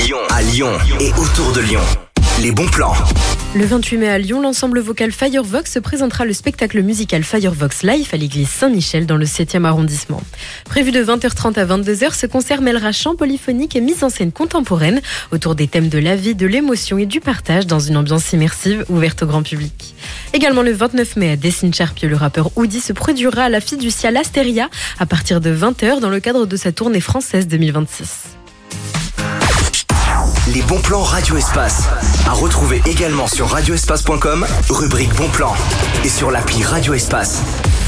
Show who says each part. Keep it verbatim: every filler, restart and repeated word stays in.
Speaker 1: à Lyon et autour de Lyon. Les bons plans.
Speaker 2: Le vingt-huit mai à Lyon, l'ensemble vocal Firevox présentera le spectacle musical Firevox Live à l'église Saint-Michel dans le septième arrondissement. Prévu de vingt heures trente à vingt-deux heures, ce concert mêlera chant polyphonique et mise en scène contemporaine autour des thèmes de la vie, de l'émotion et du partage dans une ambiance immersive ouverte au grand public. Également le vingt-neuf mai à Dessines-Charpieu, le rappeur Oudi se produira à la Fiducia L'Asteria à partir de vingt heures dans le cadre de sa tournée française deux mille vingt-six.
Speaker 1: Les bons plans Radio Espace. À retrouver également sur radio espace point com, rubrique bons plans. Et sur l'appli Radio Espace.